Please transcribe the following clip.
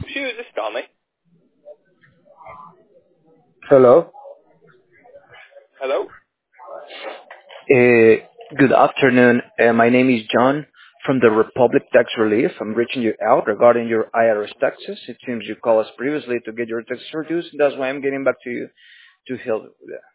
you. Is this Stanley? Hello. Hello? Good afternoon. My name is John from the Republic Tax Relief. I'm reaching you out regarding your IRS taxes. It seems you called us previously to get your taxes reduced. That's why I'm getting back to you to help with that.